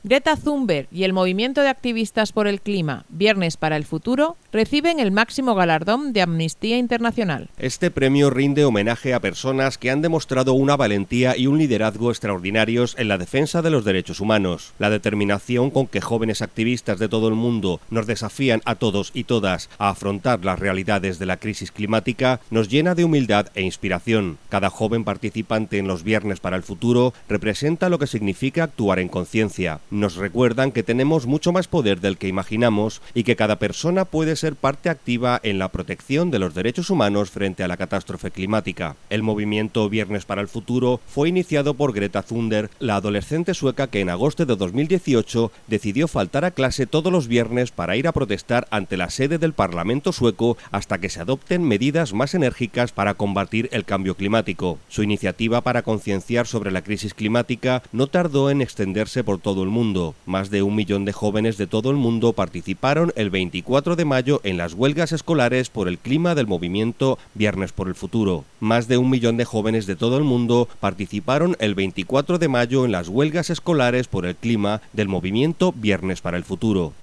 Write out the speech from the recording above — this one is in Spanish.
Greta Thunberg y el movimiento de activistas por el clima, Viernes para el Futuro, reciben el máximo galardón de Amnistía Internacional. Este premio rinde homenaje a personas que han demostrado una valentía y un liderazgo extraordinarios en la defensa de los derechos humanos. La determinación con que jóvenes activistas de todo el mundo nos desafían a todos y todas a afrontar las realidades de la crisis climática nos llena de humildad e inspiración. Cada joven participante en los Viernes para el Futuro representa lo que significa actuar en conciencia. Nos recuerdan que tenemos mucho más poder del que imaginamos y que cada persona puede ser parte activa en la protección de los derechos humanos frente a la catástrofe climática. El movimiento Viernes para el Futuro fue iniciado por Greta Thunberg, la adolescente sueca que en agosto de 2018 decidió faltar a clase todos los viernes para ir a protestar ante la sede del Parlamento sueco hasta que se adopten medidas más enérgicas para combatir el cambio climático. Su iniciativa para concienciar sobre la crisis climática no tardó en extenderse por todo el mundo. Más de 1 millón de jóvenes de todo el mundo participaron el 24 de mayo en las huelgas escolares por el clima del movimiento Viernes por el Futuro. Más de 1 millón de jóvenes de todo el mundo participaron el 24 de mayo en las huelgas escolares por el clima del movimiento Viernes para el Futuro.